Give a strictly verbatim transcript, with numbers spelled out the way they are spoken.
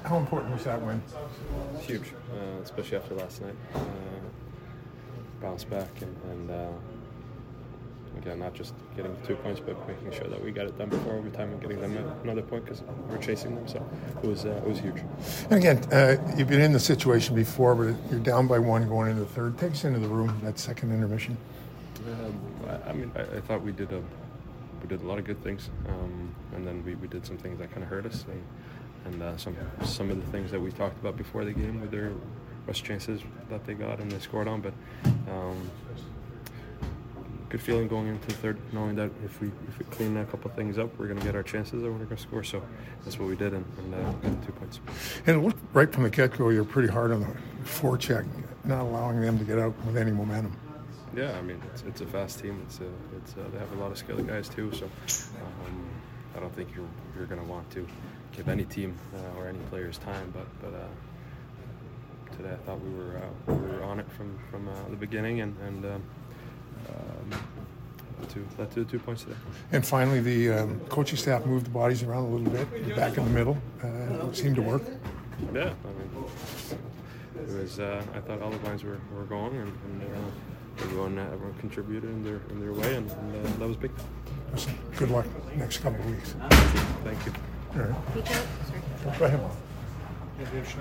How important was that win? Huge, uh, especially after last night. Uh, bounce back and, and uh, again, not just getting the two points, but making sure that we got it done before overtime and getting them another point because we're chasing them. So it was uh, it was huge. And again, uh, you've been in the situation before, but you're down by one going into the third. Take us into the room, that second intermission. Um, I, I mean, I, I thought we did a we did a lot of good things, um, and then we, we did some things that kind of hurt us, and, and uh, some some of the things that we talked about before the game with their rush chances that they got and they scored on, but. Um, Good feeling going into the third, knowing that if we if we clean a couple things up, we're going to get our chances and we're going to score. So that's what we did, and, and uh, got the two points. And it looked right from the get-go, you're pretty hard on the forecheck, not allowing them to get out with any momentum. Yeah, I mean it's it's a fast team. It's a, it's a, they have a lot of skilled guys too. So um, I don't think you're you're going to want to give any team uh, or any players time. But but uh, today I thought we were uh, we were on it from from uh, the beginning, and and. Um, Um, to, led to the two points today. And finally, the um, coaching staff moved the bodies around a little bit, back in the middle. Uh, it seemed to work. Yeah, I mean, it was. Uh, I thought all the lines were, were going, and, and uh, everyone uh, everyone contributed in their in their way, and, and uh, that was big. Listen, good luck next couple of weeks. Thank you. All right. Reach out. Sorry. Go ahead.